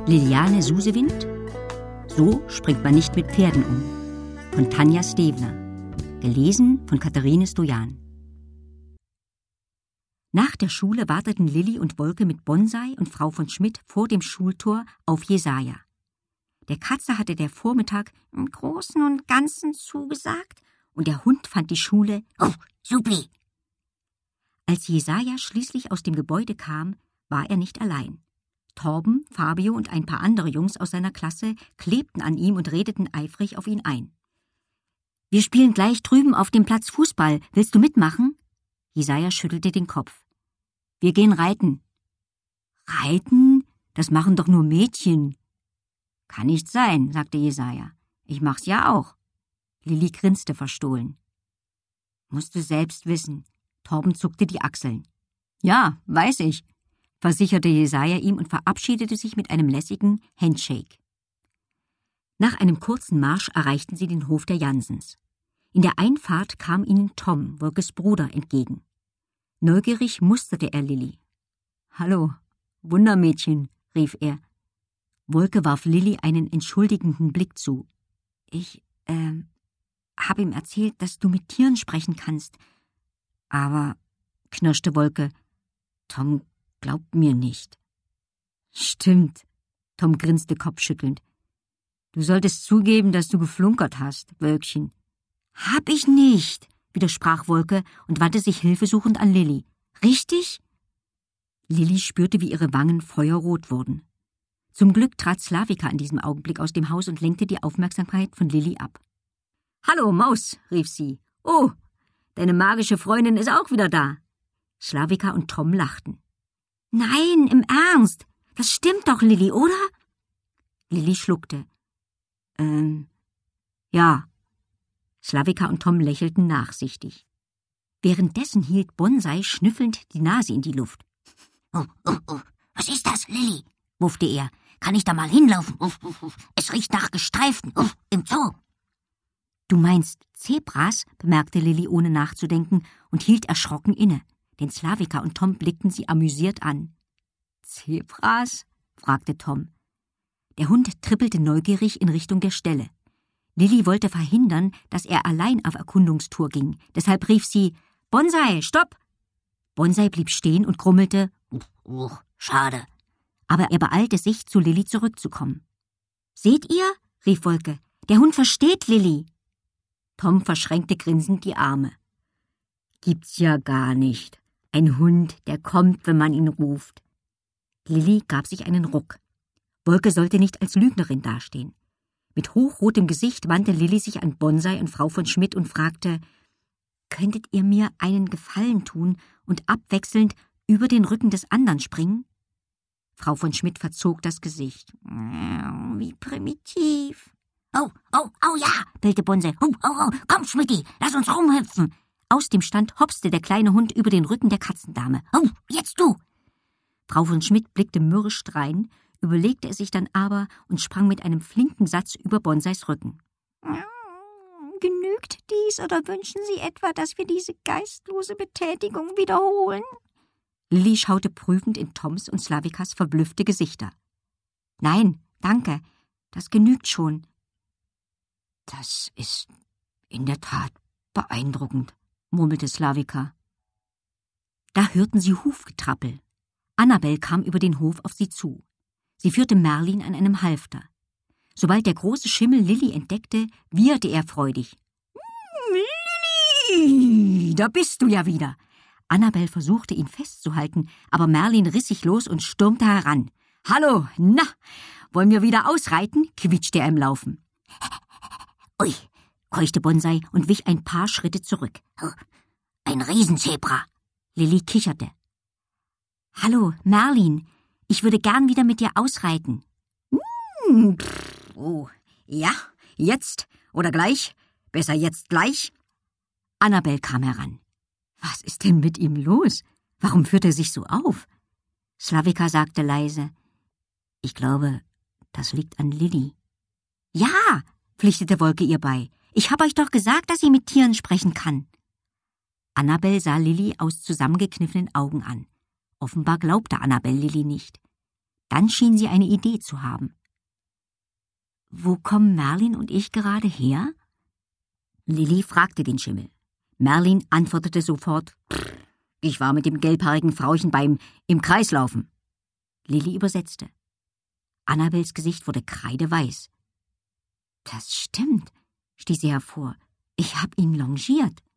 Liliane Susewind, So springt man nicht mit Pferden um, von Tanja Stevner, gelesen von Katharine Stojan. Nach der Schule warteten Lilli und Wolke mit Bonsai und Frau von Schmidt vor dem Schultor auf Jesaja. Der Katze hatte der Vormittag im Großen und Ganzen zugesagt und der Hund fand die Schule supi. Als Jesaja schließlich aus dem Gebäude kam, war er nicht allein. Torben, Fabio und ein paar andere Jungs aus seiner Klasse klebten an ihm und redeten eifrig auf ihn ein. »Wir spielen gleich drüben auf dem Platz Fußball. Willst du mitmachen?« Jesaja schüttelte den Kopf. »Wir gehen reiten.« »Reiten? Das machen doch nur Mädchen.« »Kann nicht sein«, sagte Jesaja. »Ich mach's ja auch.« Lilli grinste verstohlen. »Musst du selbst wissen.« Torben zuckte die Achseln. »Ja, weiß ich«, versicherte Jesaja ihm und verabschiedete sich mit einem lässigen Handshake. Nach einem kurzen Marsch erreichten sie den Hof der Jansens. In der Einfahrt kam ihnen Tom, Wolkes Bruder, entgegen. Neugierig musterte er Lilli. »Hallo, Wundermädchen«, rief er. Wolke warf Lilli einen entschuldigenden Blick zu. »Ich, habe ihm erzählt, dass du mit Tieren sprechen kannst. Aber«, knirschte Wolke, »Tom glaubt mir nicht.« »Stimmt«, Tom grinste kopfschüttelnd. »Du solltest zugeben, dass du geflunkert hast, Wölkchen.« »Hab ich nicht«, widersprach Wolke und wandte sich hilfesuchend an Lilli. »Richtig?« Lilli spürte, wie ihre Wangen feuerrot wurden. Zum Glück trat Slavika in diesem Augenblick aus dem Haus und lenkte die Aufmerksamkeit von Lilli ab. »Hallo, Maus«, rief sie. »Oh, deine magische Freundin ist auch wieder da.« Slavika und Tom lachten. »Nein, im Ernst. Das stimmt doch, Lilli, oder?« Lilli schluckte. Ja.« Slavika und Tom lächelten nachsichtig. Währenddessen hielt Bonsai schnüffelnd die Nase in die Luft. Oh, was ist das, Lilli?« wuffte er. »Kann ich da mal hinlaufen? Es riecht nach Gestreiften im Zoo.« »Du meinst Zebras?«, bemerkte Lilli ohne nachzudenken und hielt erschrocken inne, denn Slavika und Tom blickten sie amüsiert an. »Zebras?«, fragte Tom. Der Hund trippelte neugierig in Richtung der Ställe. Lilli wollte verhindern, dass er allein auf Erkundungstour ging. Deshalb rief sie, »Bonsai, stopp!« Bonsai blieb stehen und grummelte, Schade. Aber er beeilte sich, zu Lilli zurückzukommen. »Seht ihr?«, rief Wolke, »der Hund versteht Lilli.« Tom verschränkte grinsend die Arme. »Gibt's ja gar nicht. Ein Hund, der kommt, wenn man ihn ruft.« Lilli gab sich einen Ruck. Wolke sollte nicht als Lügnerin dastehen. Mit hochrotem Gesicht wandte Lilli sich an Bonsai und Frau von Schmidt und fragte, »Könntet ihr mir einen Gefallen tun und abwechselnd über den Rücken des anderen springen?« Frau von Schmidt verzog das Gesicht. »Wie primitiv.« Oh, ja«, bellte Bonsai. Oh, komm, Schmidti, lass uns rumhüpfen.« Aus dem Stand hopste der kleine Hund über den Rücken der Katzendame. »Oh, jetzt du.« Frau von Schmidt blickte mürrisch drein, überlegte es sich dann aber und sprang mit einem flinken Satz über Bonsais Rücken. »Genügt dies oder wünschen Sie etwa, dass wir diese geistlose Betätigung wiederholen?« Lilli schaute prüfend in Toms und Slavikas verblüffte Gesichter. »Nein, danke, das genügt schon.« »Das ist in der Tat beeindruckend«, murmelte Slavika. Da hörten sie Hufgetrappel. Annabel kam über den Hof auf sie zu. Sie führte Merlin an einem Halfter. Sobald der große Schimmel Lilli entdeckte, wieherte er freudig. »Lilli, da bist du ja wieder!« Annabel versuchte, ihn festzuhalten, aber Merlin riss sich los und stürmte heran. »Hallo, na, wollen wir wieder ausreiten?« quietschte er im Laufen. »Ui«, keuchte Bonsai und wich ein paar Schritte zurück. »Ein Riesenzebra.« Lilli kicherte. »Hallo, Merlin, ich würde gern wieder mit dir ausreiten.« Oh, ja, jetzt oder gleich? Besser jetzt gleich?« Annabel kam heran. »Was ist denn mit ihm los? Warum führt er sich so auf?« Slavika sagte leise, »Ich glaube, das liegt an Lilli.« »Ja«, pflichtete Wolke ihr bei, »ich habe euch doch gesagt, dass sie mit Tieren sprechen kann.« Annabel sah Lilli aus zusammengekniffenen Augen an. Offenbar glaubte Annabel Lilli nicht. Dann schien sie eine Idee zu haben. »Wo kommen Merlin und ich gerade her?« Lilli fragte den Schimmel. Merlin antwortete sofort, »Ich war mit dem gelbhaarigen Frauchen im Kreislaufen.« Lilli übersetzte. Annabels Gesicht wurde kreideweiß. »Das stimmt«, stieß sie hervor. »Ich hab ihn longiert.«